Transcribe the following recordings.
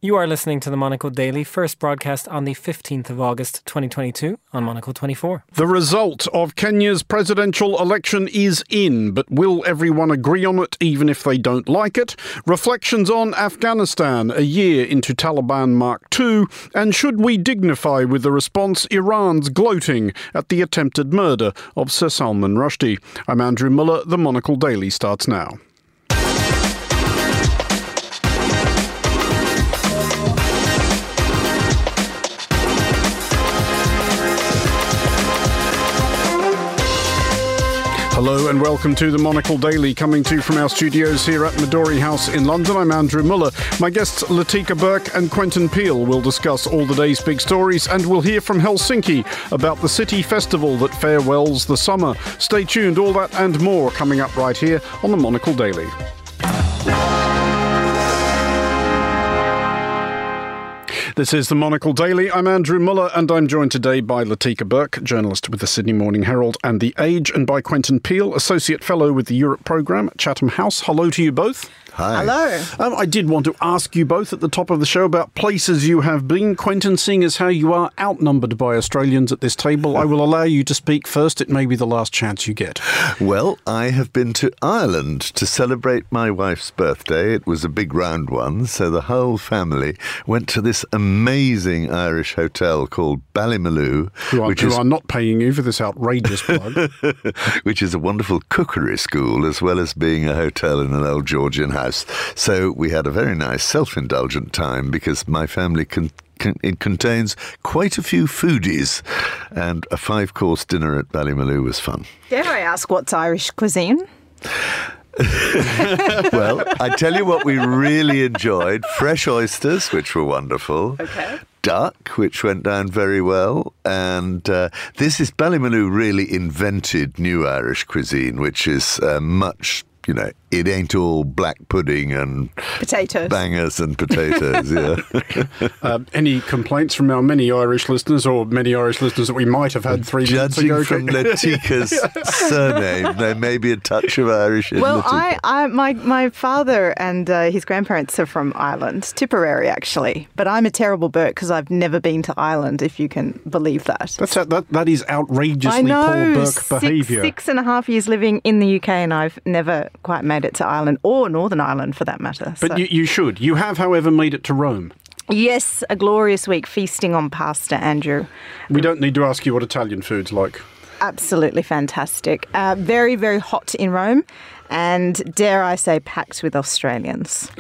You are listening to the Monocle Daily, first broadcast on the 15th of August 2022 on Monocle 24. The result of Kenya's presidential election is in, but will everyone agree on it even if they don't like it? Reflections on Afghanistan a year into Taliban Mark II, and should we dignify with the response Iran's gloating at the attempted murder of Sir Salman Rushdie? I'm Andrew Muller. The Monocle Daily starts now. Hello and welcome to the Monocle Daily, coming to you from our studios here at Midori House in London. I'm Andrew Muller. My guests Latika Burke and Quentin Peel will discuss all the day's big stories, and we'll hear from Helsinki about the city festival that farewells the summer. Stay tuned, all that and more coming up right here on the Monocle Daily. This is the Monocle Daily. I'm Andrew Muller, and I'm joined today by Latika Burke, journalist with the Sydney Morning Herald and The Age, and by Quentin Peel, Associate Fellow with the Europe Programme at Chatham House. Hello to you both. Hi. Hello. I did want to ask you both at the top of the show about places you have been. Quentin, seeing as how you are outnumbered by Australians at this table, I will allow you to speak first. It may be the last chance you get. Well, I have been to Ireland to celebrate my wife's birthday. It was a big round one, so the whole family went to this amazing Irish hotel called Ballymaloe. Who are not paying you for this outrageous plug. Which is a wonderful cookery school, as well as being a hotel in an old Georgian house. So we had a very nice self-indulgent time because my family it contains quite a few foodies, and a 5-course dinner at Ballymaloe was fun. Dare I ask what's Irish cuisine? Well, I tell you what we really enjoyed. Fresh oysters, which were wonderful. Okay. Duck, which went down very well. And Ballymaloe really invented new Irish cuisine, which is much, it ain't all black pudding and potatoes, bangers and potatoes. Yeah. Any complaints from our many Irish listeners, or many Irish listeners that we might have had 3 minutes ago? Judging from Latika's surname, there may be a touch of Irish in Latika. My father and his grandparents are from Ireland, Tipperary actually, but I'm a terrible Burke because I've never been to Ireland, if you can believe that. That is outrageously poor Burke behaviour. 6.5 years living in the UK, and I've never quite made it to Ireland, or Northern Ireland for that matter. But you should. You have, however, made it to Rome. Yes, a glorious week feasting on pasta, Andrew. We don't need to ask you what Italian food's like. Absolutely fantastic. Very, very hot in Rome. And dare I say, packed with Australians.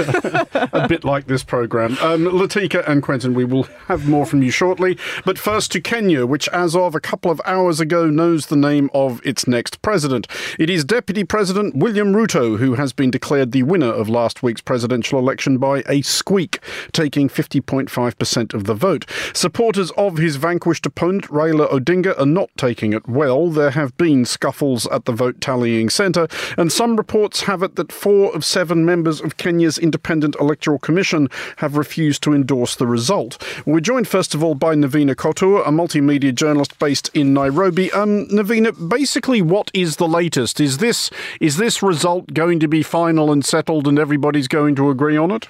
A bit like this programme. Latika and Quentin, we will have more from you shortly. But first to Kenya, which as of a couple of hours ago knows the name of its next president. It is Deputy President William Ruto who has been declared the winner of last week's presidential election by a squeak, taking 50.5% of the vote. Supporters of his vanquished opponent, Raila Odinga, are not taking it well. There have been scuffles at the vote tallying centre, and some reports have it that 4 of 7 members of Kenya's Independent Electoral Commission have refused to endorse the result. We're joined first of all by Navina Kotur, a multimedia journalist based in Nairobi. Navina, basically what is the latest? Is this result going to be final and settled and everybody's going to agree on it?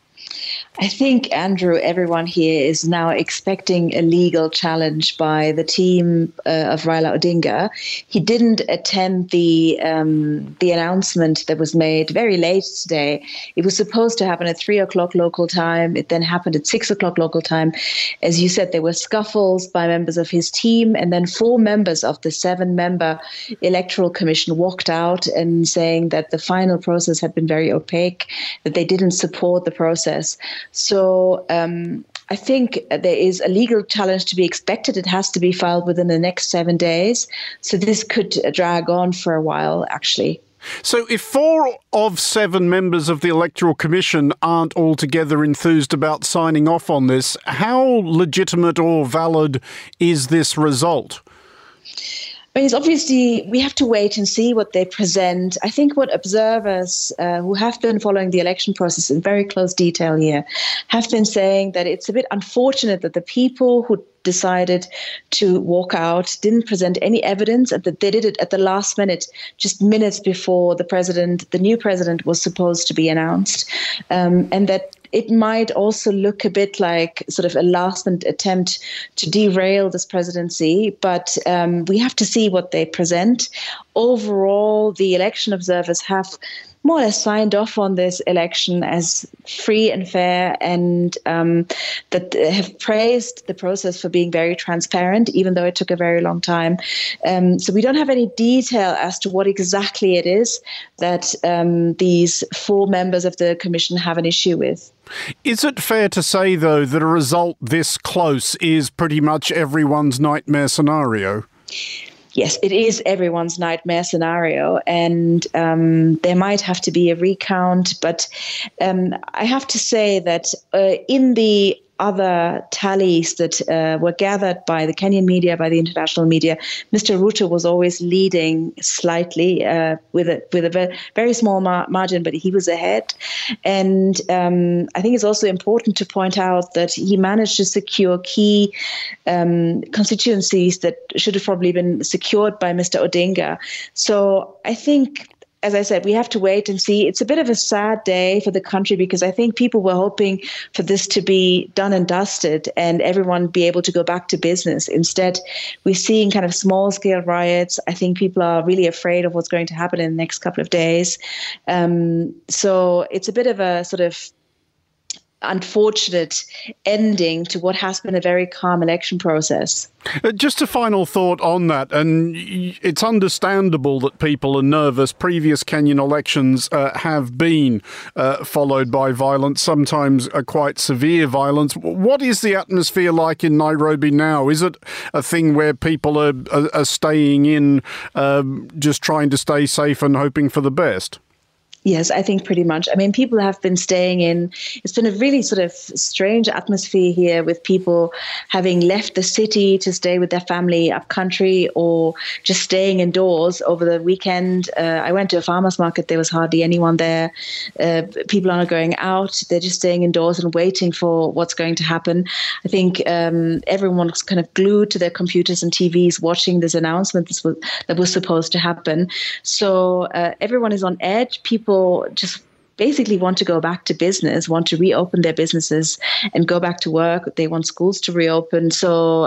I think, Andrew, everyone here is now expecting a legal challenge by the team of Raila Odinga. He didn't attend the announcement that was made very late today. It was supposed to happen at 3:00 local time. It then happened at 6:00 local time. As you said, there were scuffles by members of his team, and then 4 members of the 7-member Electoral Commission walked out and saying that the final process had been very opaque, that they didn't support the process. So I think there is a legal challenge to be expected. It has to be filed within the next 7 days. So this could drag on for a while, actually. So if 4 of 7 members of the Electoral Commission aren't altogether enthused about signing off on this, how legitimate or valid is this result? I mean, it's obviously, we have to wait and see what they present. I think what observers who have been following the election process in very close detail here have been saying that it's a bit unfortunate that the people who decided to walk out didn't present any evidence, and that they did it at the last minute, just minutes before the new president was supposed to be announced, and that it might also look a bit like sort of a last-minute attempt to derail this presidency, but we have to see what they present. Overall, the election observers have more or less signed off on this election as free and fair, and that have praised the process for being very transparent, even though it took a very long time. So we don't have any detail as to what exactly it is that these 4 members of the commission have an issue with. Is it fair to say, though, that a result this close is pretty much everyone's nightmare scenario? Yes, it is everyone's nightmare scenario, and there might have to be a recount. But I have to say that in the other tallies that were gathered by the Kenyan media, by the international media, Mr. Ruto was always leading slightly with a very small margin, but he was ahead. And I think it's also important to point out that he managed to secure key constituencies that should have probably been secured by Mr. Odinga. So I think, as I said, we have to wait and see. It's a bit of a sad day for the country because I think people were hoping for this to be done and dusted and everyone be able to go back to business. Instead, we're seeing kind of small-scale riots. I think people are really afraid of what's going to happen in the next couple of days. So it's a bit of a sort of unfortunate ending to what has been a very calm election process. Just a final thought on that, and it's understandable that people are nervous. Previous Kenyan elections have been followed by violence, sometimes quite severe violence. What is the atmosphere like in Nairobi now? Is it a thing where people are staying in, just trying to stay safe and hoping for the best? Yes, I think pretty much. I mean, people have been staying in. It's been a really sort of strange atmosphere here with people having left the city to stay with their family up country or just staying indoors over the weekend. I went to a farmer's market. There was hardly anyone there. People aren't going out. They're just staying indoors and waiting for what's going to happen. I think everyone was kind of glued to their computers and TVs watching this announcement that was supposed to happen. So everyone is on edge. People just basically want to go back to business, want to reopen their businesses and go back to work. They want schools to reopen. So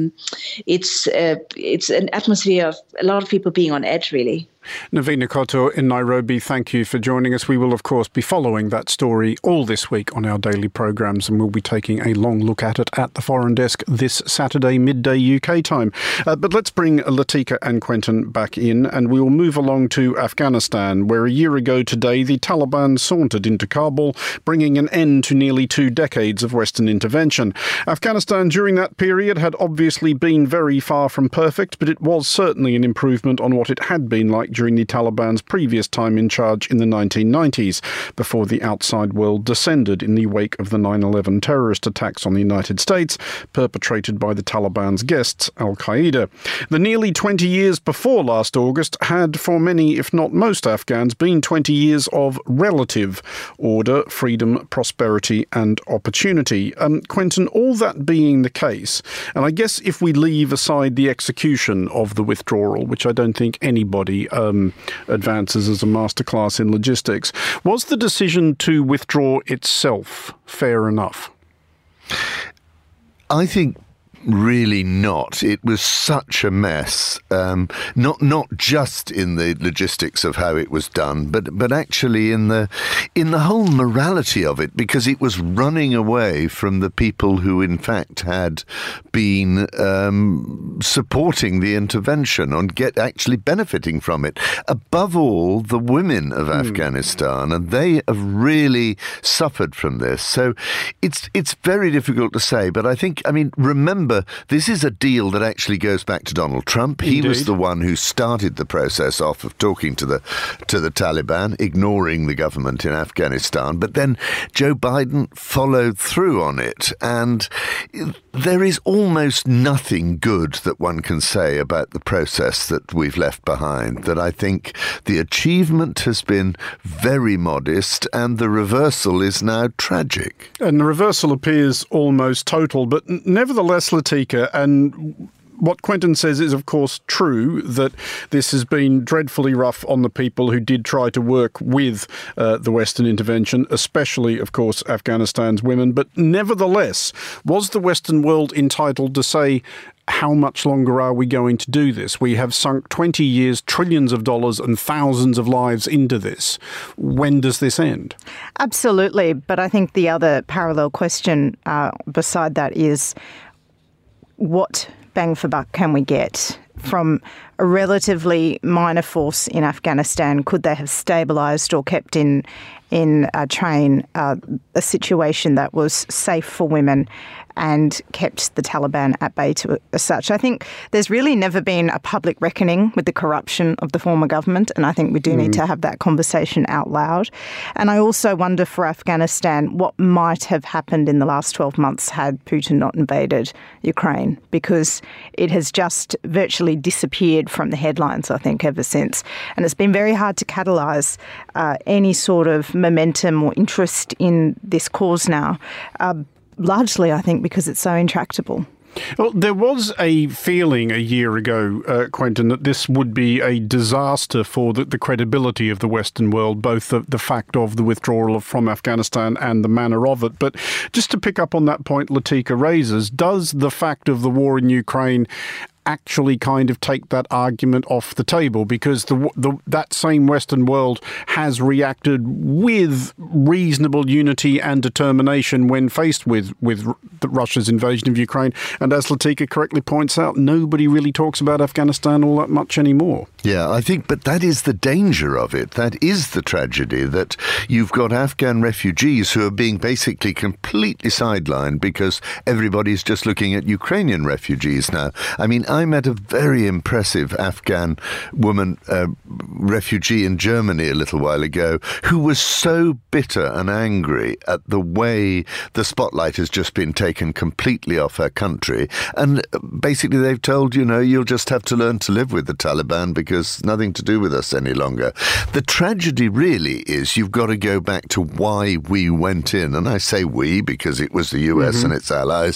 it's an atmosphere of a lot of people being on edge, really. Navina Koto in Nairobi, thank you for joining us. We will, of course, be following that story all this week on our daily programmes, and we'll be taking a long look at it at the Foreign Desk this Saturday, midday UK time. But let's bring Latika and Quentin back in, and we will move along to Afghanistan, where a year ago today the Taliban sauntered into Kabul, bringing an end to nearly 2 decades of Western intervention. Afghanistan during that period had obviously been very far from perfect, but it was certainly an improvement on what it had been like during the Taliban's previous time in charge in the 1990s, before the outside world descended in the wake of the 9/11 terrorist attacks on the United States, perpetrated by the Taliban's guests, Al-Qaeda. The nearly 20 years before last August had, for many, if not most Afghans, been 20 years of relative order, freedom, prosperity and opportunity. Quentin, all that being the case, and I guess if we leave aside the execution of the withdrawal, which I don't think anybody advances as a masterclass in logistics, was the decision to withdraw itself fair enough? I think really not. It was such a mess, not just in the logistics of how it was done, but actually in the whole morality of it, because it was running away from the people who in fact had been supporting the intervention and actually benefiting from it. Above all, the women of Afghanistan, and they have really suffered from this. So it's very difficult to say, but I mean, remember, this is a deal that actually goes back to Donald Trump. He was the one who started the process off of talking to the Taliban, ignoring the government in Afghanistan. But then Joe Biden followed through on it. And there is almost nothing good that one can say about the process that we've left behind. That I think the achievement has been very modest and the reversal is now tragic. And the reversal appears almost total. But nevertheless, Latika, and what Quentin says is, of course, true, that this has been dreadfully rough on the people who did try to work with the Western intervention, especially, of course, Afghanistan's women. But nevertheless, was the Western world entitled to say, how much longer are we going to do this? We have sunk 20 years, trillions of dollars and thousands of lives into this. When does this end? Absolutely. But I think the other parallel question beside that is, what bang for buck can we get from a relatively minor force in Afghanistan? Could they have stabilised or kept in train a situation that was safe for women and kept the Taliban at bay as such? I think there's really never been a public reckoning with the corruption of the former government, and I think we do need to have that conversation out loud. And I also wonder for Afghanistan what might have happened in the last 12 months had Putin not invaded Ukraine, because it has just virtually disappeared from the headlines, I think, ever since. And it's been very hard to catalyse any sort of momentum or interest in this cause now. Largely, I think, because it's so intractable. Well, there was a feeling a year ago, Quentin, that this would be a disaster for the credibility of the Western world, both the fact of the withdrawal from Afghanistan and the manner of it. But just to pick up on that point Latika raises, does the fact of the war in Ukraine actually kind of take that argument off the table? Because that same Western world has reacted with reasonable unity and determination when faced with Russia's invasion of Ukraine. And as Latika correctly points out, nobody really talks about Afghanistan all that much anymore. Yeah, I think, but that is the danger of it. That is the tragedy, that you've got Afghan refugees who are being basically completely sidelined because everybody's just looking at Ukrainian refugees now. I mean, I met a very impressive Afghan woman, refugee in Germany a little while ago, who was so bitter and angry at the way the spotlight has just been taken completely off her country. And basically they've told, you'll just have to learn to live with the Taliban because nothing to do with us any longer. The tragedy really is you've got to go back to why we went in. And I say we because it was the US and its allies,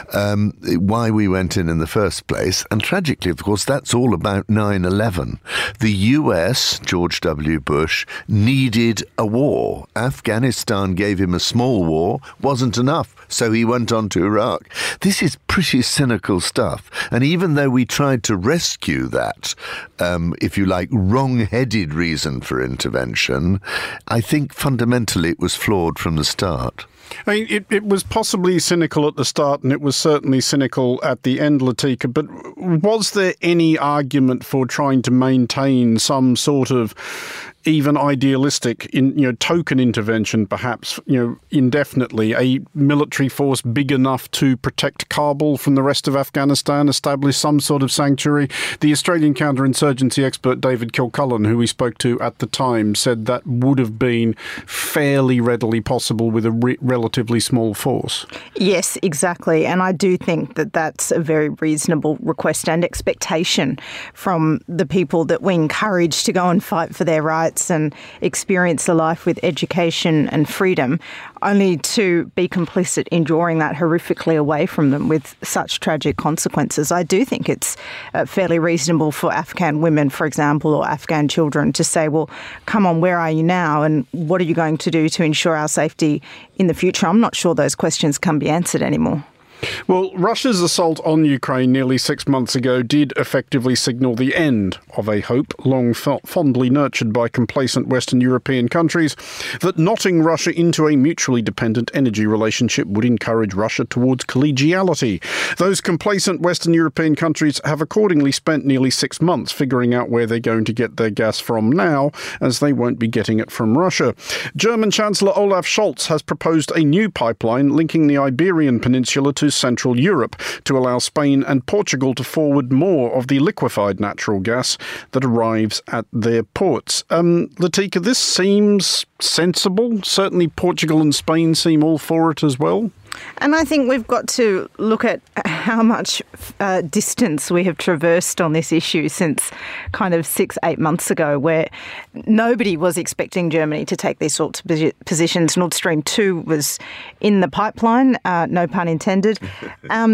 why we went in the first place. And tragically, of course, that's all about 9/11. The US, George W. Bush, needed a war. Afghanistan gave him a small war, wasn't enough, so he went on to Iraq. This is pretty cynical stuff. And even though we tried to rescue that, if you like, wrong-headed reason for intervention, I think fundamentally it was flawed from the start. I mean, it was possibly cynical at the start, and it was certainly cynical at the end, Latika, but was there any argument for trying to maintain some sort of even idealistic, token intervention, perhaps, indefinitely, a military force big enough to protect Kabul from the rest of Afghanistan, establish some sort of sanctuary? The Australian counterinsurgency expert David Kilcullen, who we spoke to at the time, said that would have been fairly readily possible with a relatively small force. Yes, exactly. And I do think that that's a very reasonable request and expectation from the people that we encourage to go and fight for their rights and experience a life with education and freedom, only to be complicit in drawing that horrifically away from them with such tragic consequences. I do think it's fairly reasonable for Afghan women, for example, or Afghan children to say, well, come on, where are you now? And what are you going to do to ensure our safety in the future? I'm not sure those questions can be answered anymore. Well, Russia's assault on Ukraine nearly 6 months ago did effectively signal the end of a hope long fondly nurtured by complacent Western European countries that knotting Russia into a mutually dependent energy relationship would encourage Russia towards collegiality. Those complacent Western European countries have accordingly spent nearly 6 months figuring out where they're going to get their gas from now, as they won't be getting it from Russia. German Chancellor Olaf Scholz has proposed a new pipeline linking the Iberian Peninsula to Central Europe to allow Spain and Portugal to forward more of the liquefied natural gas that arrives at their ports. Latika, this seems sensible. Certainly Portugal and Spain seem all for it as well. And I think we've got to look at how much distance we have traversed on this issue since kind of 6-8 months ago, where nobody was expecting Germany to take these sorts of positions. Nord Stream 2 was in the pipeline, no pun intended.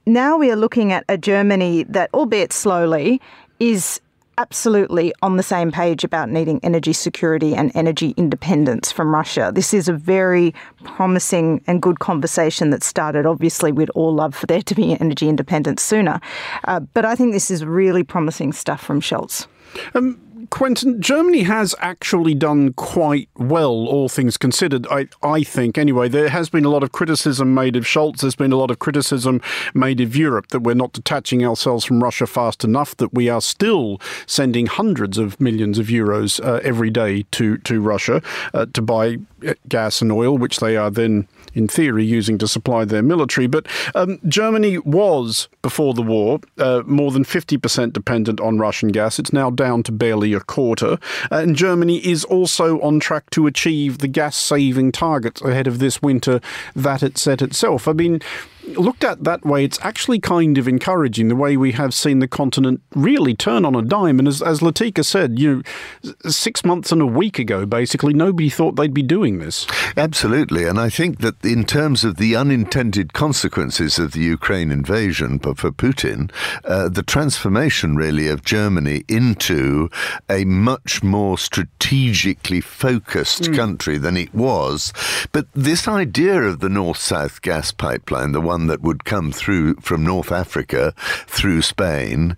now we are looking at a Germany that, albeit slowly, is absolutely on the same page about needing energy security and energy independence from Russia. This is a very promising and good conversation that started. Obviously, we'd all love for there to be energy independence sooner. But I think this is really promising stuff from Scholz. Quentin, Germany has actually done quite well, all things considered, I think. Anyway, there has been a lot of criticism made of Scholz. There's been a lot of criticism made of Europe that we're not detaching ourselves from Russia fast enough, that we are still sending hundreds of millions of euros every day to Russia to buy gas and oil, which they are then, in theory, using to supply their military. But Germany was, before the war, more than 50% dependent on Russian gas. It's now down to barely a quarter. And Germany is also on track to achieve the gas-saving targets ahead of this winter that it set itself. I mean, looked at that way, it's actually kind of encouraging the way we have seen the continent really turn on a dime. And as Latika said, 6 months and a week ago, basically, nobody thought they'd be doing this. Absolutely. And I think that in terms of the unintended consequences of the Ukraine invasion for Putin, the transformation really of Germany into a much more strategically focused country than it was. But this idea of the North-South gas pipeline, the one that would come through from North Africa through Spain,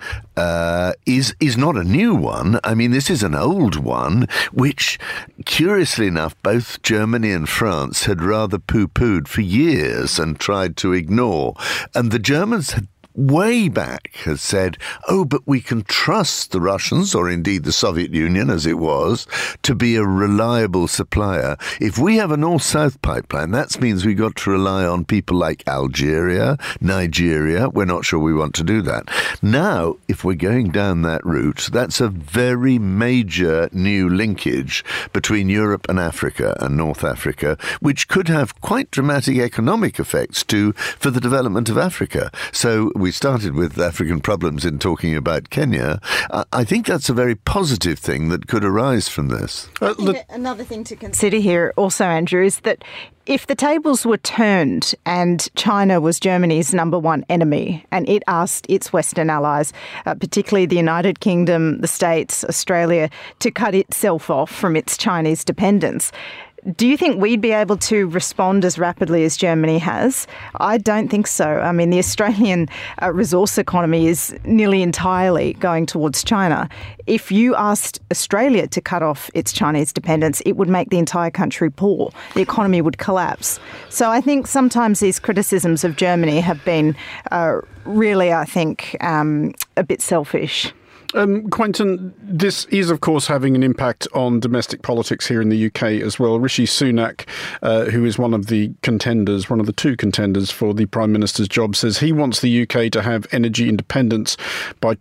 is not a new one. I mean, this is an old one, which, curiously enough, both Germany and France had rather poo-pooed for years and tried to ignore. And the Germans had way back has said, but we can trust the Russians, or indeed the Soviet Union as it was, to be a reliable supplier. If we have a north-south pipeline, that means we've got to rely on people like Algeria, Nigeria. We're not sure we want to do that. Now, if we're going down that route, that's a very major new linkage between Europe and Africa and North Africa, which could have quite dramatic economic effects for the development of Africa. So we started with African problems in talking about Kenya. I think that's a very positive thing that could arise from this. Another thing to consider here also, Andrew, is that if the tables were turned and China was Germany's number one enemy and it asked its Western allies, particularly the United Kingdom, the States, Australia, to cut itself off from its Chinese dependence, do you think we'd be able to respond as rapidly as Germany has? I don't think so. I mean, the Australian resource economy is nearly entirely going towards China. If you asked Australia to cut off its Chinese dependence, it would make the entire country poor. The economy would collapse. So I think sometimes these criticisms of Germany have been really, I think, a bit selfish. Quentin, this is, of course, having an impact on domestic politics here in the UK as well. Rishi Sunak, who is one of the two contenders for the Prime Minister's job, says he wants the UK to have energy independence by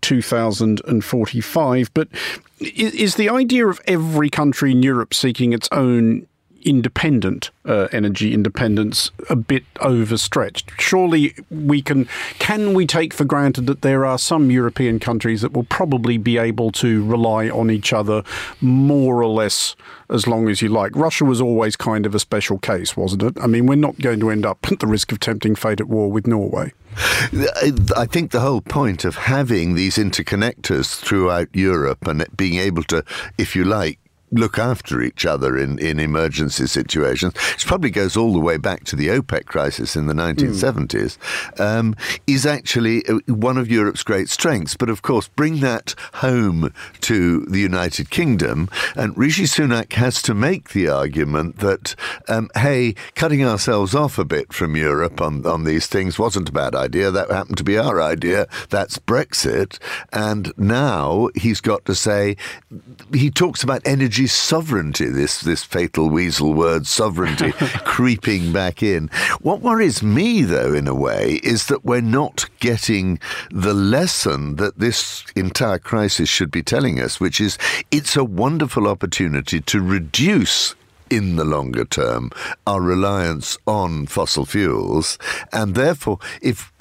2045. But is the idea of every country in Europe seeking its own independent energy independence a bit overstretched? Surely can we take for granted that there are some European countries that will probably be able to rely on each other more or less as long as you like? Russia was always kind of a special case, wasn't it? I mean, we're not going to end up at the risk of tempting fate at war with Norway. I think the whole point of having these interconnectors throughout Europe and being able to, if you like, look after each other in emergency situations, which probably goes all the way back to the OPEC crisis in the 1970s, is actually one of Europe's great strengths. But of course, bring that home to the United Kingdom, and Rishi Sunak has to make the argument that, hey, cutting ourselves off a bit from Europe on these things wasn't a bad idea. That happened to be our idea. That's Brexit. And now he's got to say, he talks about energy sovereignty, this fatal weasel word, sovereignty, creeping back in. What worries me, though, in a way, is that we're not getting the lesson that this entire crisis should be telling us, which is it's a wonderful opportunity to reduce in the longer term our reliance on fossil fuels. And therefore, if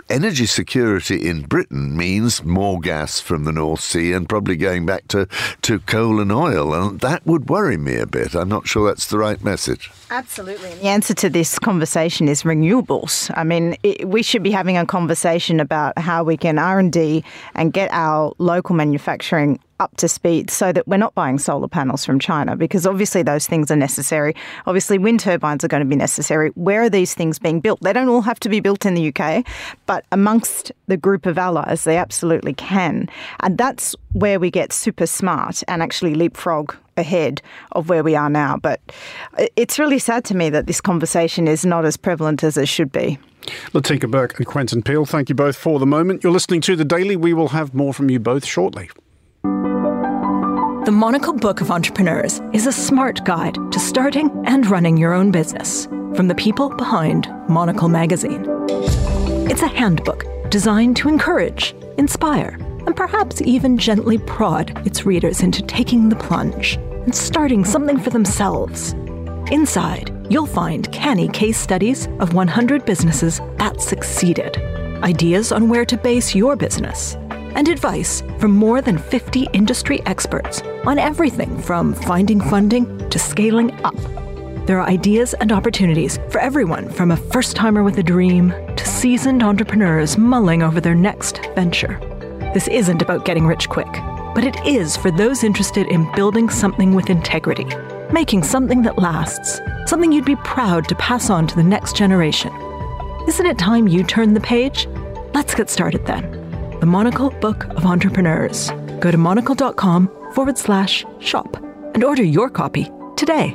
energy security in Britain means more gas from the North Sea and probably going back to coal and oil. And that would worry me a bit. I'm not sure that's the right message. Absolutely. The answer to this conversation is renewables. I mean, we should be having a conversation about how we can R&D and get our local manufacturing up to speed so that we're not buying solar panels from China, because obviously those things are necessary. Obviously wind turbines are going to be necessary. Where are these things being built? They don't all have to be built in the UK, but amongst the group of allies, they absolutely can. And that's where we get super smart and actually leapfrog ahead of where we are now. But it's really sad to me that this conversation is not as prevalent as it should be. Latika Bourke and Quentin Peel, thank you both for the moment. You're listening to The Daily. We will have more from you both shortly. The Monocle Book of Entrepreneurs is a smart guide to starting and running your own business from the people behind Monocle Magazine. It's a handbook designed to encourage, inspire, and perhaps even gently prod its readers into taking the plunge and starting something for themselves. Inside, you'll find canny case studies of 100 businesses that succeeded, ideas on where to base your business, and advice from more than 50 industry experts on everything from finding funding to scaling up. There are ideas and opportunities for everyone from a first-timer with a dream to seasoned entrepreneurs mulling over their next venture. This isn't about getting rich quick, but it is for those interested in building something with integrity, making something that lasts, something you'd be proud to pass on to the next generation. Isn't it time you turned the page? Let's get started then. The Monocle Book of Entrepreneurs. Go to monocle.com/shop and order your copy today.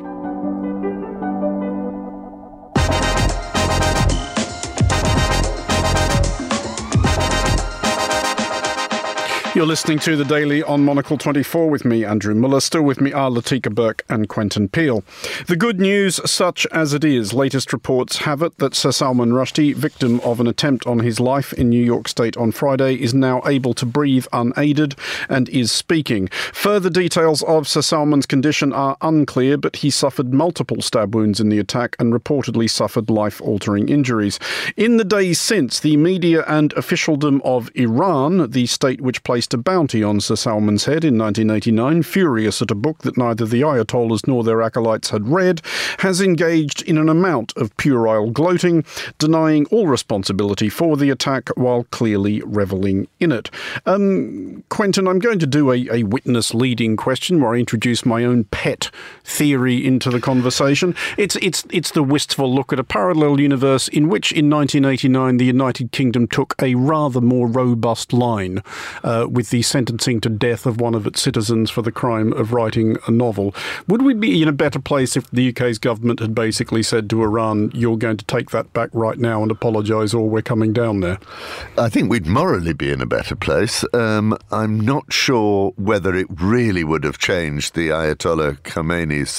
You're listening to The Daily on Monocle 24 with me, Andrew Muller. Still with me are Latika Bourke and Quentin Peel. The good news, such as it is, latest reports have it that Sir Salman Rushdie, victim of an attempt on his life in New York State on Friday, is now able to breathe unaided and is speaking. Further details of Sir Salman's condition are unclear, but he suffered multiple stab wounds in the attack and reportedly suffered life-altering injuries. In the days since, the media and officialdom of Iran, the state which placed a bounty on Sir Salman's head in 1989, furious at a book that neither the Ayatollahs nor their acolytes had read, has engaged in an amount of puerile gloating, denying all responsibility for the attack while clearly revelling in it. Quentin, I'm going to do a witness-leading question where I introduce my own pet theory into the conversation. It's the wistful look at a parallel universe in which, in 1989, the United Kingdom took a rather more robust line with the sentencing to death of one of its citizens for the crime of writing a novel. Would we be in a better place if the UK's government had basically said to Iran, you're going to take that back right now and apologise, or we're coming down there? I think we'd morally be in a better place. I'm not sure whether it really would have changed the Ayatollah Khomeini's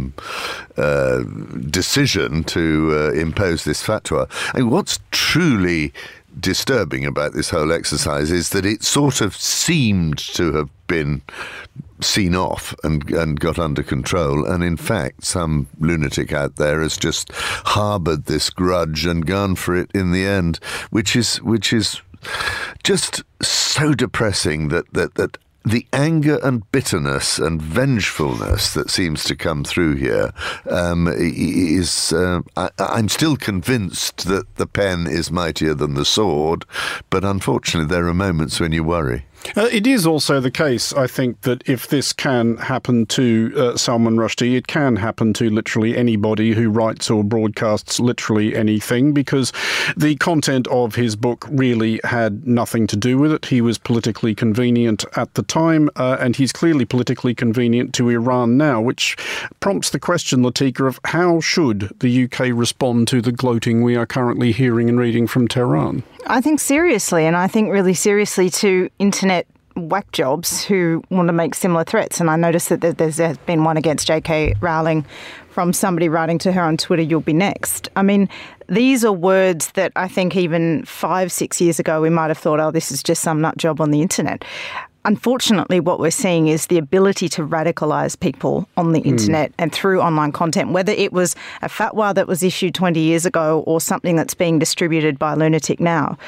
decision to impose this fatwa. I mean, what's truly disturbing about this whole exercise is that it sort of seemed to have been seen off and got under control, and in fact some lunatic out there has just harboured this grudge and gone for it in the end, which is just so depressing that the anger and bitterness and vengefulness that seems to come through here is... I'm still convinced that the pen is mightier than the sword, but unfortunately there are moments when you worry. It is also the case, I think, that if this can happen to Salman Rushdie, it can happen to literally anybody who writes or broadcasts literally anything, because the content of his book really had nothing to do with it. He was politically convenient at the time, and he's clearly politically convenient to Iran now, which prompts the question, Latika, of how should the UK respond to the gloating we are currently hearing and reading from Tehran? I think seriously, and I think really seriously to internet whack jobs who want to make similar threats. And I noticed that there's been one against J.K. Rowling from somebody writing to her on Twitter, "You'll be next." I mean, these are words that I think even 5-6 years ago we might have thought, oh, this is just some nut job on the internet. Unfortunately, what we're seeing is the ability to radicalise people on the internet and through online content, whether it was a fatwa that was issued 20 years ago or something that's being distributed by a lunatic now.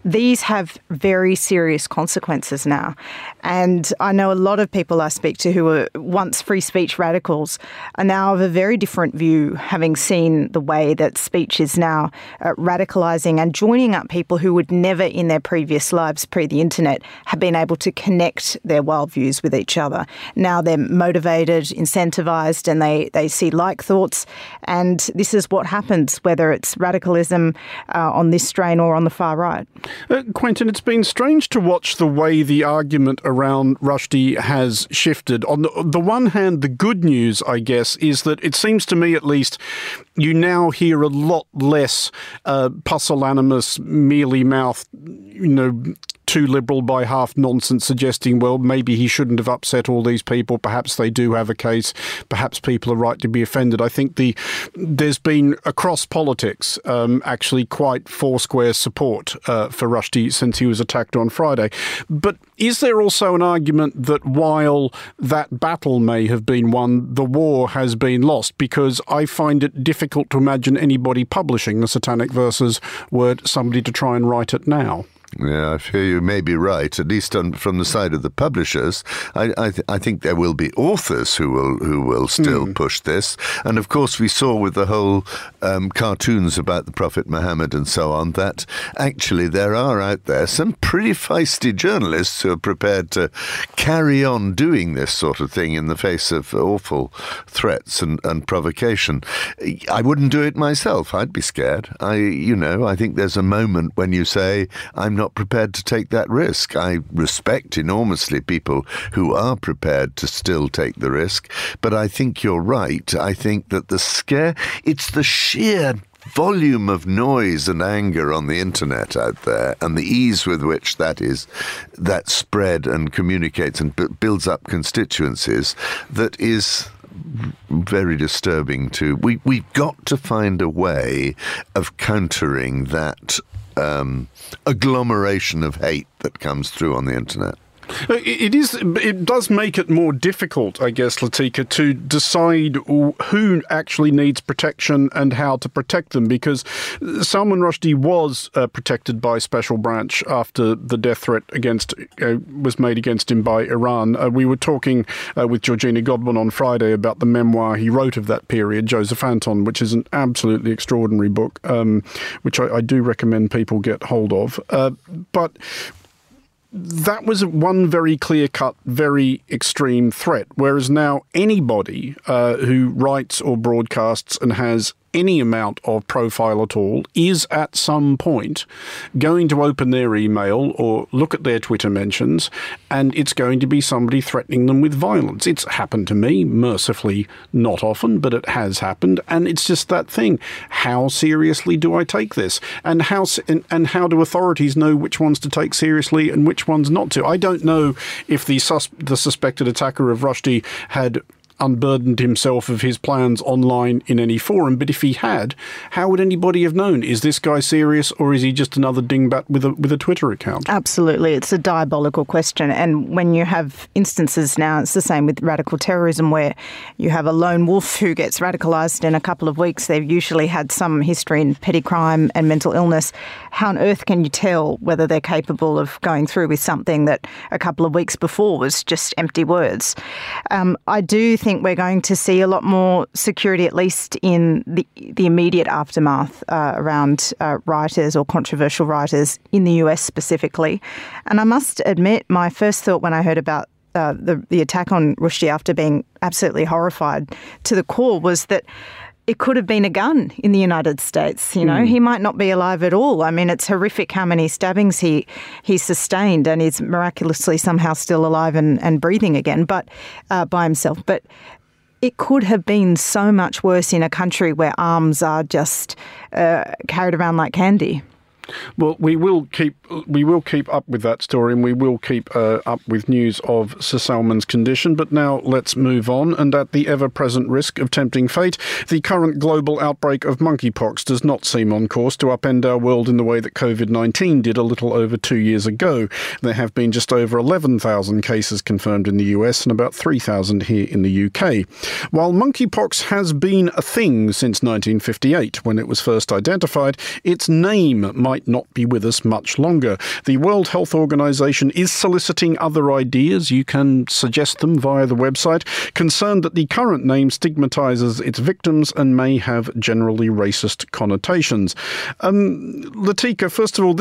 these have very serious consequences now. And I know a lot of people I speak to who were once free speech radicals are now of a very different view, having seen the way that speech is now radicalising and joining up people who would never in their previous lives, pre the internet, have been able to connect their worldviews with each other. Now they're motivated, incentivised, and they see like thoughts. And this is what happens, whether it's radicalism on this strain or on the far right. Quentin, it's been strange to watch the way the argument around Rushdie has shifted. On the one hand, the good news, I guess, is that it seems to me at least you now hear a lot less pusillanimous, mealy-mouthed, too liberal by half nonsense suggesting, well, maybe he shouldn't have upset all these people. Perhaps they do have a case. Perhaps people are right to be offended. I think there's been, across politics, actually quite foursquare support for Rushdie since he was attacked on Friday. But is there also an argument that while that battle may have been won, the war has been lost? Because I find it difficult to imagine anybody publishing the Satanic Verses were somebody to try and write it now. Yeah, I fear you may be right, at least from the side of the publishers. I think there will be authors who will still push this. And of course, we saw with the whole cartoons about the Prophet Muhammad and so on, that actually there are out there some pretty feisty journalists who are prepared to carry on doing this sort of thing in the face of awful threats and provocation. I wouldn't do it myself. I'd be scared. I think there's a moment when you say, I'm not prepared to take that risk. I respect enormously people who are prepared to still take the risk, but I think you're right. I think that it's the sheer volume of noise and anger on the internet out there and the ease with which that spread and communicates and builds up constituencies that is very disturbing too. We've got to find a way of countering that agglomeration of hate that comes through on the internet. It does make it more difficult, I guess, Latika, to decide who actually needs protection and how to protect them, because Salman Rushdie was protected by Special Branch after the death threat was made against him by Iran. We were talking with Georgina Godwin on Friday about the memoir he wrote of that period, Joseph Anton, which is an absolutely extraordinary book, which I do recommend people get hold of. But that was one very clear-cut, very extreme threat, whereas now anybody who writes or broadcasts and has any amount of profile at all is at some point going to open their email or look at their Twitter mentions, and it's going to be somebody threatening them with violence. It's happened to me, mercifully not often, but it has happened, and it's just that thing. How seriously do I take this? And how do authorities know which ones to take seriously and which ones not to? I don't know if the suspected attacker of Rushdie had unburdened himself of his plans online in any forum, but if he had, how would anybody have known? Is this guy serious, or is he just another dingbat with a Twitter account? Absolutely. It's a diabolical question. And when you have instances now, it's the same with radical terrorism, where you have a lone wolf who gets radicalised in a couple of weeks. They've usually had some history in petty crime and mental illness. How on earth can you tell whether they're capable of going through with something that a couple of weeks before was just empty words? I do think we're going to see a lot more security, at least in the immediate aftermath around writers or controversial writers in the US specifically. And I must admit, my first thought when I heard about the attack on Rushdie after being absolutely horrified to the core was that it could have been a gun in the United States. He might not be alive at all. I mean, it's horrific how many stabbings he sustained, and is miraculously somehow still alive and breathing again, but by himself. But it could have been so much worse in a country where arms are just carried around like candy. Well, we will keep up with that story, and we will keep up with news of Sir Salman's condition. But now let's move on. And at the ever-present risk of tempting fate, the current global outbreak of monkeypox does not seem on course to upend our world in the way that COVID-19 did a little over 2 years ago. There have been just over 11,000 cases confirmed in the US and about 3,000 here in the UK. While monkeypox has been a thing since 1958, when it was first identified, its name might might not be with us much longer. The World Health Organization is soliciting other ideas. You can suggest them via the website, concerned that the current name stigmatizes its victims and may have generally racist connotations. Latika, first of all,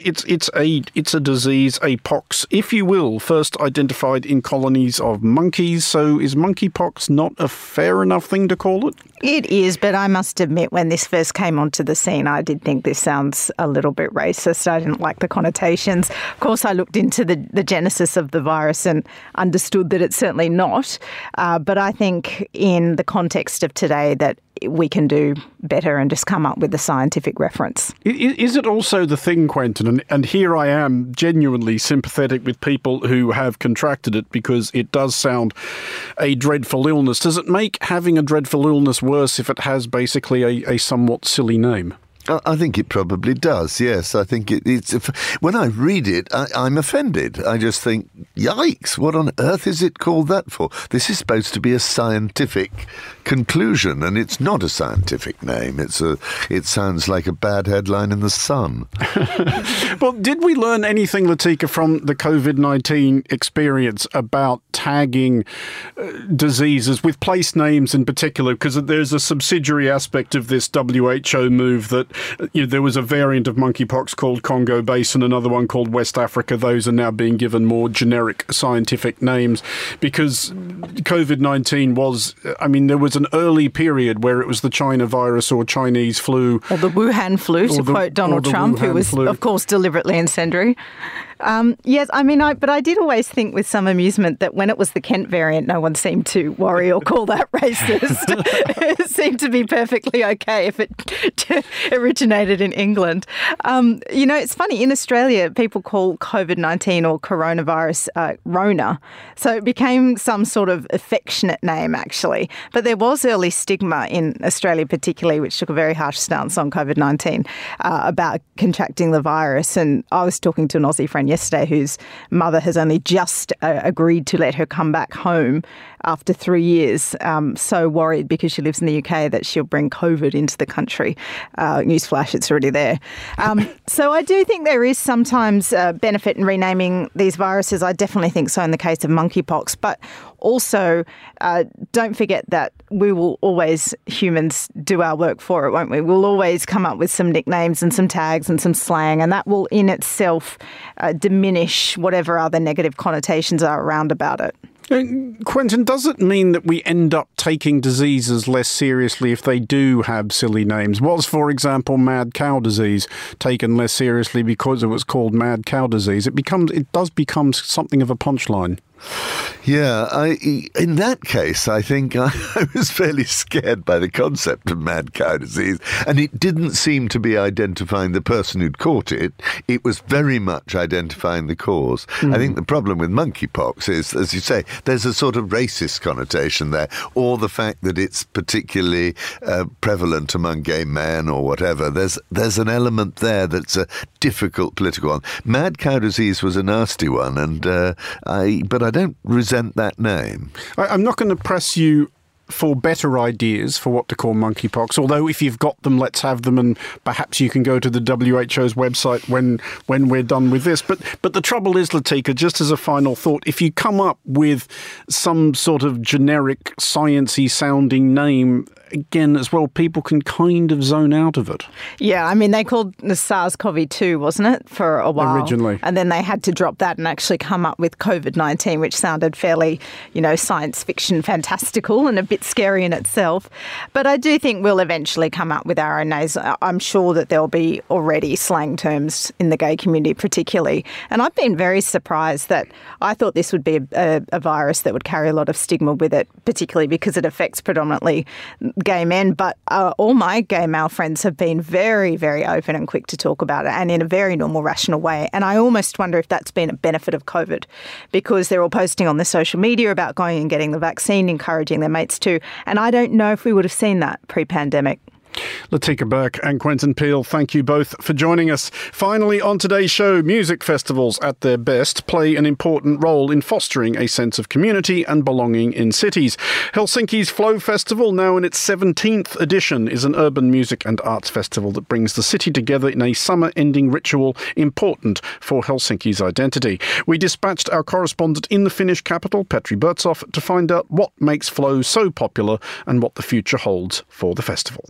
it's a disease, a pox, if you will, first identified in colonies of monkeys. So is monkeypox not a fair enough thing to call it? It is, but I must admit, when this first came onto the scene, I did think this sounds a little bit racist. I didn't like the connotations. Of course, I looked into the genesis of the virus and understood that it's certainly not. But I think in the context of today that we can do better and just come up with a scientific reference. Is it also the thing, Quentin, and here I am genuinely sympathetic with people who have contracted it because it does sound a dreadful illness. Does it make having a dreadful illness worse if it has basically a somewhat silly name? I think it probably does, yes. I think it's... When I read it, I'm offended. I just think, yikes, what on earth is it called that for? This is supposed to be a scientific conclusion, and it's not a scientific name. It sounds like a bad headline in The Sun. Well, did we learn anything, Latika, from the COVID-19 experience about tagging diseases with place names in particular? Because there's a subsidiary aspect of this WHO move that there was a variant of monkeypox called Congo Basin, another one called West Africa. Those are now being given more generic scientific names because COVID-19 was, there was an early period where it was the China virus or Chinese flu. Or the Wuhan flu, to quote Donald Trump, who was, of course, deliberately incendiary. Yes, but I did always think with some amusement that when it was the Kent variant, no one seemed to worry or call that racist. It seemed to be perfectly okay if it originated in England. It's funny, in Australia, people call COVID-19 or coronavirus Rona. So it became some sort of affectionate name, actually. But there was early stigma in Australia particularly, which took a very harsh stance on COVID-19 about contracting the virus. And I was talking to an Aussie friend yesterday whose mother has only just agreed to let her come back home after 3 years, so worried because she lives in the UK that she'll bring COVID into the country. Newsflash, it's already there. So I do think there is sometimes benefit in renaming these viruses. I definitely think so in the case of monkeypox. But also, don't forget that we will always, humans, do our work for it, won't we? We'll always come up with some nicknames and some tags and some slang, and that will in itself diminish whatever other negative connotations are around about it. Quentin, does it mean that we end up taking diseases less seriously if they do have silly names? Was, for example, mad cow disease taken less seriously because it was called mad cow disease? It does become something of a punchline. Yeah, in that case, I think I was fairly scared by the concept of mad cow disease, and it didn't seem to be identifying the person who'd caught it. It was very much identifying the cause. I think the problem with monkeypox is, as you say, there's a sort of racist connotation there, or the fact that it's particularly prevalent among gay men or whatever. There's an element there that's a difficult political one. Mad cow disease was a nasty one, and but I don't resent that name. I'm not going to press you for better ideas for what to call monkeypox, although if you've got them, let's have them, and perhaps you can go to the WHO's website when we're done with this. But the trouble is, Latika, just as a final thought, if you come up with some sort of generic sciencey sounding name, again, as well, people can kind of zone out of it. Yeah, they called the SARS-CoV-2, wasn't it, for a while? Originally. And then they had to drop that and actually come up with COVID-19, which sounded fairly, science fiction fantastical and a bit scary in itself. But I do think we'll eventually come up with our own names. I'm sure that there'll be already slang terms in the gay community particularly. And I've been very surprised that I thought this would be a virus that would carry a lot of stigma with it, particularly because it affects predominantly gay men, but all my gay male friends have been very, very open and quick to talk about it, and in a very normal, rational way. And I almost wonder if that's been a benefit of COVID, because they're all posting on their social media about going and getting the vaccine, encouraging their mates to. And I don't know if we would have seen that pre-pandemic. Latika Burke and Quentin Peel, thank you both for joining us. Finally, on today's show, music festivals at their best play an important role in fostering a sense of community and belonging in cities. Helsinki's Flow Festival, now in its 17th edition, is an urban music and arts festival that brings the city together in a summer-ending ritual important for Helsinki's identity. We dispatched our correspondent in the Finnish capital, Petri Burtsoff, to find out what makes Flow so popular and what the future holds for the festival.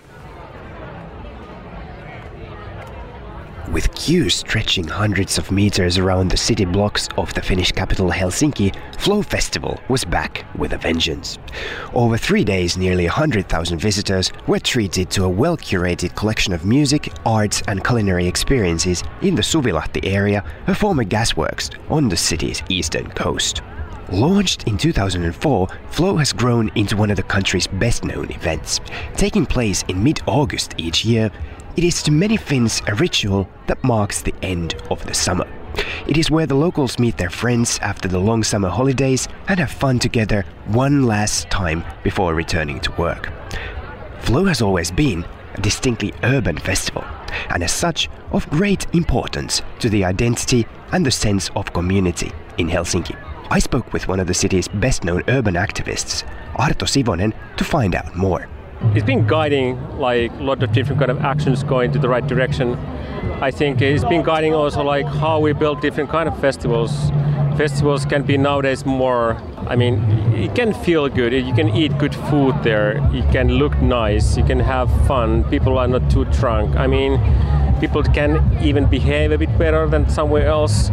With queues stretching hundreds of meters around the city blocks of the Finnish capital Helsinki, Flow Festival was back with a vengeance. Over 3 days, nearly 100,000 visitors were treated to a well-curated collection of music, arts and culinary experiences in the Suvilahti area, a former gasworks on the city's eastern coast. Launched in 2004, Flow has grown into one of the country's best-known events. Taking place in mid-August each year, it is to many Finns a ritual that marks the end of the summer. It is where the locals meet their friends after the long summer holidays and have fun together one last time before returning to work. Flow has always been a distinctly urban festival, and as such, of great importance to the identity and the sense of community in Helsinki. I spoke with one of the city's best-known urban activists, Arto Sivonen, to find out more. It's been guiding like a lot of different kind of actions going to the right direction. I think it's been guiding also like how we build different kind of festivals. Festivals can be nowadays more, I mean, it can feel good, you can eat good food there, it can look nice, you can have fun, people are not too drunk. I mean, people can even behave a bit better than somewhere else.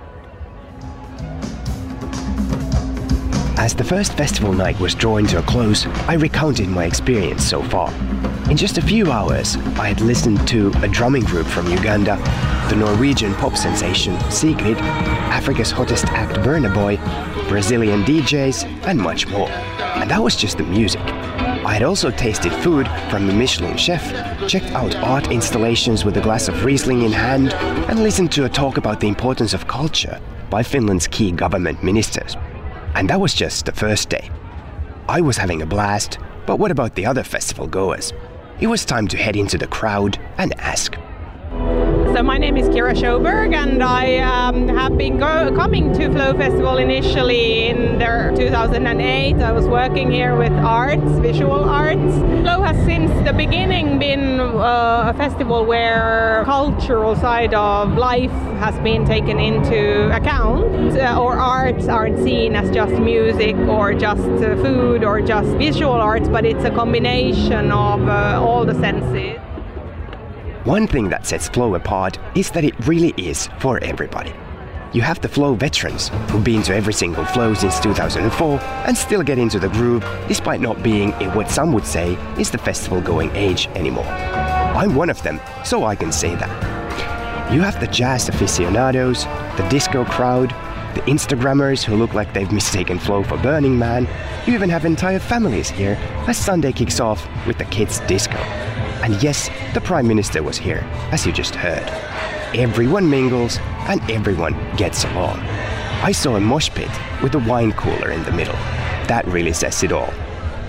As the first festival night was drawing to a close, I recounted my experience so far. In just a few hours, I had listened to a drumming group from Uganda, the Norwegian pop sensation Sigrid, Africa's hottest act Burna Boy, Brazilian DJs, and much more. And that was just the music. I had also tasted food from the Michelin chef, checked out art installations with a glass of Riesling in hand, and listened to a talk about the importance of culture by Finland's key government ministers. And that was just the first day. I was having a blast, but what about the other festival goers? It was time to head into the crowd and ask. So my name is Kira Sjoberg, and I have been coming to Flow Festival initially in 2008. I was working here with arts, visual arts. Flow has since the beginning been a festival where cultural side of life has been taken into account. Or arts aren't seen as just music or just food or just visual arts, but it's a combination of all the senses. One thing that sets Flow apart is that it really is for everybody. You have the Flow veterans who've been to every single Flow since 2004 and still get into the groove despite not being in what some would say is the festival-going age anymore. I'm one of them, so I can say that. You have the jazz aficionados, the disco crowd, the Instagrammers who look like they've mistaken Flow for Burning Man. You even have entire families here as Sunday kicks off with the kids' disco. And yes, the Prime Minister was here, as you just heard. Everyone mingles and everyone gets along. I saw a mosh pit with a wine cooler in the middle. That really says it all.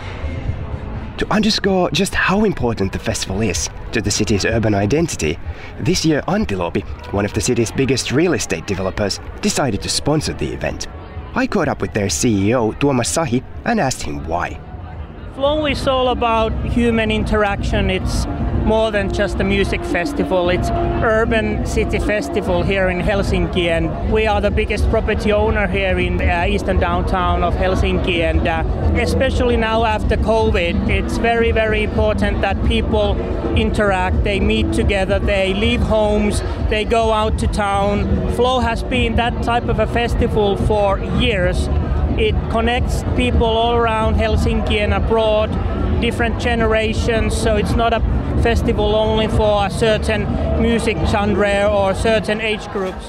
To underscore just how important the festival is to the city's urban identity, this year Antilopi, one of the city's biggest real estate developers, decided to sponsor the event. I caught up with their CEO, Tuomas Sahi, and asked him why. Flow is all about human interaction. It's more than just a music festival. It's urban city festival here in Helsinki, and we are the biggest property owner here in eastern downtown of Helsinki. And especially now after COVID, it's very, very important that people interact, they meet together, they leave homes, they go out to town. Flow has been that type of a festival for years. It connects people all around Helsinki and abroad, different generations, so it's not a festival only for a certain music genre or certain age groups.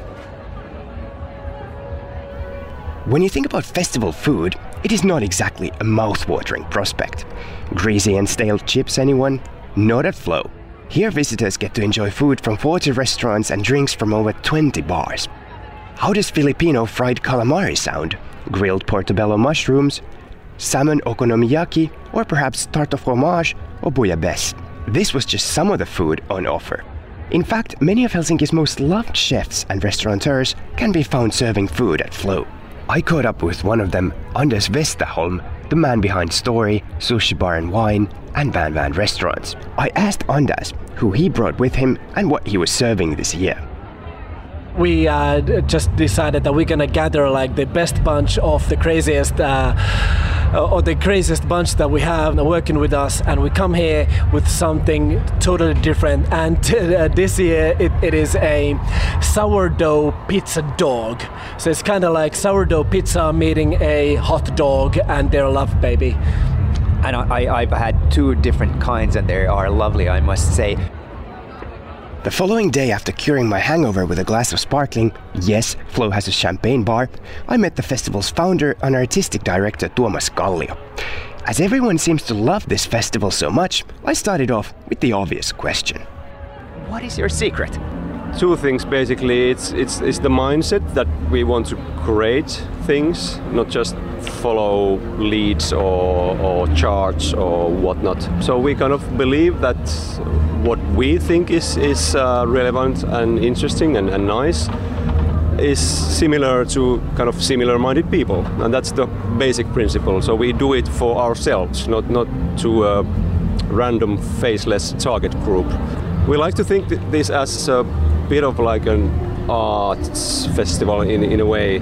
When you think about festival food, it is not exactly a mouth-watering prospect. Greasy and stale chips, anyone? Not at Flow. Here visitors get to enjoy food from 40 restaurants and drinks from over 20 bars. How does Filipino fried calamari sound? Grilled portobello mushrooms, salmon okonomiyaki, or perhaps tarte au fromage or bouillabaisse. This was just some of the food on offer. In fact, many of Helsinki's most loved chefs and restaurateurs can be found serving food at Flow. I caught up with one of them, Anders Westerholm, the man behind Story, Sushi Bar and Wine, and Van Van Restaurants. I asked Anders who he brought with him and what he was serving this year. We just decided that we're gonna gather like the best bunch of the craziest bunch that we have working with us, and we come here with something totally different. And this year it is a sourdough pizza dog. So it's kind of like sourdough pizza meeting a hot dog, and they're love, baby. And I've had 2 different kinds, and they are lovely, I must say. The following day, after curing my hangover with a glass of sparkling, yes, Flow has a champagne bar, I met the festival's founder and artistic director Tuomas Kallio. As everyone seems to love this festival so much, I started off with the obvious question. What is your secret? 2 things basically. It's the mindset that we want to create things, not just follow leads or charts or whatnot. So we kind of believe that what we think is relevant and interesting and nice is similar to kind of similar-minded people, and that's the basic principle. So we do it for ourselves, not to a random faceless target group. We like to think this as a bit of like an arts festival in a way.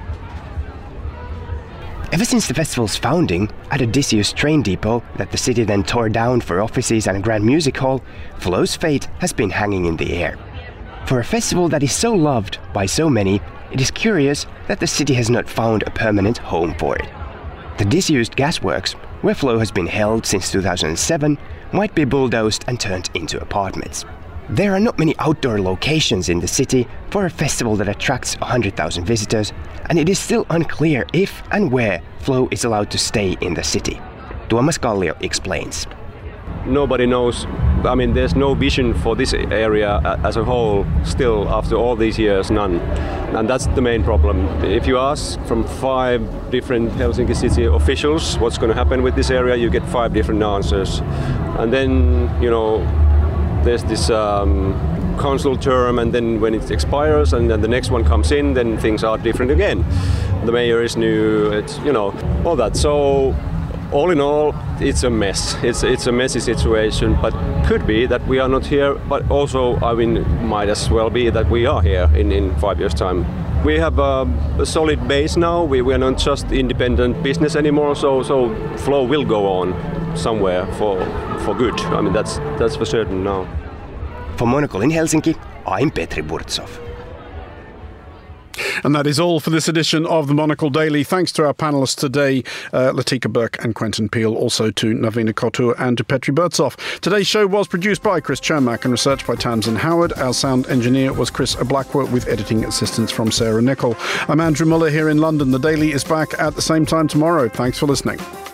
Ever since the festival's founding, at a disused train depot that the city then tore down for offices and a grand music hall, Flow's fate has been hanging in the air. For a festival that is so loved by so many, it is curious that the city has not found a permanent home for it. The disused gasworks, where Flow has been held since 2007, might be bulldozed and turned into apartments. There are not many outdoor locations in the city for a festival that attracts 100,000 visitors, and it is still unclear if and where Flow is allowed to stay in the city. Tuomas Kallio explains. Nobody knows. I mean, there's no vision for this area as a whole still after all these years, none. And that's the main problem. If you ask from 5 different Helsinki city officials what's going to happen with this area, you get 5 different answers. And then, there's this council term, and then when it expires and then the next one comes in, then things are different again. The mayor is new, it's, all that. So all in all, it's a mess. It's a messy situation, but could be that we are not here, but also, might as well be that we are here in 5 years' time. We have a solid base now. We are not just independent business anymore, so Flow will go on somewhere for good. That's for certain now. For Monocle in Helsinki, I'm Petri Burtsov. And that is all for this edition of the Monocle Daily. Thanks to our panellists today, Latika Burke and Quentin Peel, also to Navina Kotur and to Petri Burtsov. Today's show was produced by Chris Chermak and researched by Tamsin Howard. Our sound engineer was Chris Oblakwa, with editing assistance from Sarah Nichol. I'm Andrew Muller here in London. The Daily is back at the same time tomorrow. Thanks for listening.